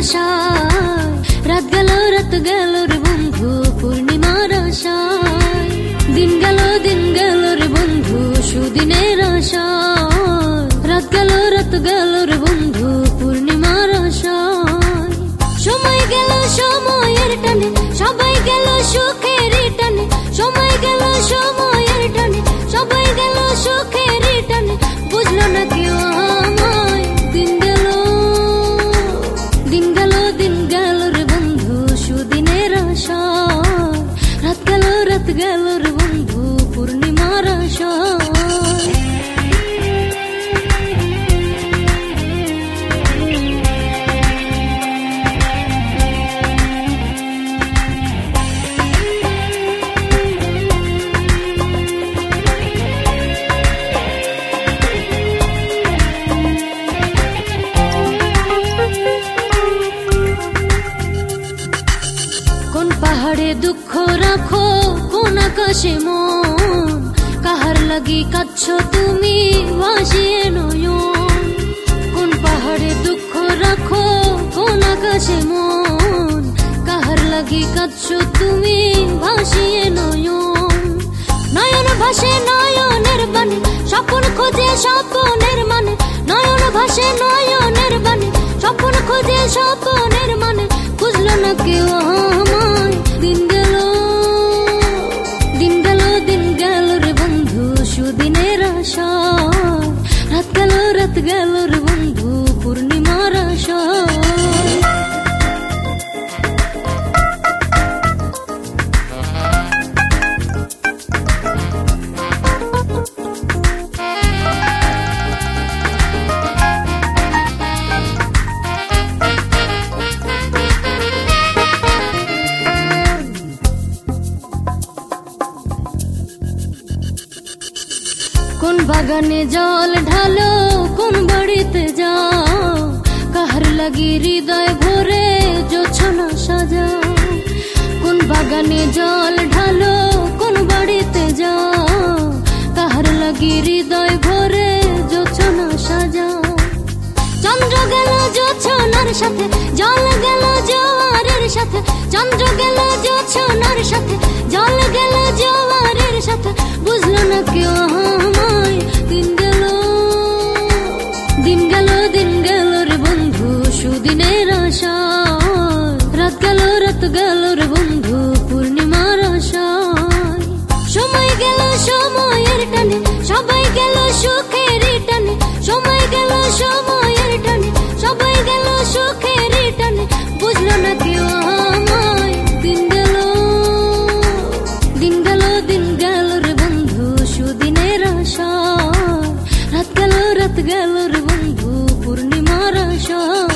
আশায় রাত গেল রে বন্ধু পূর্ণিমার আশায় দিন গেল রে বন্ধু সুদিনের আশায় রাত গেল রে বন্ধু পূর্ণিমার আশায় সময় গেল সময়ের টানে সবাই গেল সুখের টানে সময় গেল সময়ের টানে সবাই গেল সুখের টানে বুঝলো না কেউ আমায় দিন গেল রে বন্ধু সুদিনের আশায় রাত গেল রে বন্ধু পূর্ণিমার আশায় পাহাড়ে দুঃখ রাখো কোন আকাশে মন কাহার লাগি কাঁদছো তুমি ভাসিয়ে নয়ন কোন পাহাড়ে দুঃখ রাখো কোন আকাশে মন কাহার লাগি কাঁদছো তুমি ভাসিয়ে নয়ন নয়ন ভাসে নয়নের বাণী স্বপ্ন খোঁজে স্বপ্নের মানে নয়ন ভাসে নয়নের বাণী স্বপ্ন খোঁজে স্বপ্নের মানে বুঝলো না কেউ আমায় দিন গেল রে বন্ধু সুদিনের আশায় রাত গেল রে বন্ধু পূর্ণিমার আশায় কোন বাগানে জল ঢালো কোন বাড়িতে যাও কাহার লাগি হৃদয় ভরে জোছনা সাজাও কোন বাগানে জল ঢালো কোন বাড়িতে যাও কাহার লাগি হৃদয় ভরে জোছনা সাজাও চন্দ্র গেল জোছনার সাথে জল গেল জোয়ারের সাথে চন্দ্র গেল জোছনার সাথে জল গেল জোয়ারের সাথে বুঝলো না কেউ আমায় দিন গেল রে বন্ধু সুদিনের আশায় রাত গেল রে বন্ধু পূর্ণিমার আশায় সময় গেল সময়ের টানে সবাই গেল সুখের টানে সময় গেল সময়ের টানে সবাই গেল সুখের টানে বুঝলো না কেউ আমায় দিন গেল রে বন্ধু সুদিনের আশায় রাত গেল রে বন্ধু পূর্ণিমার আশায়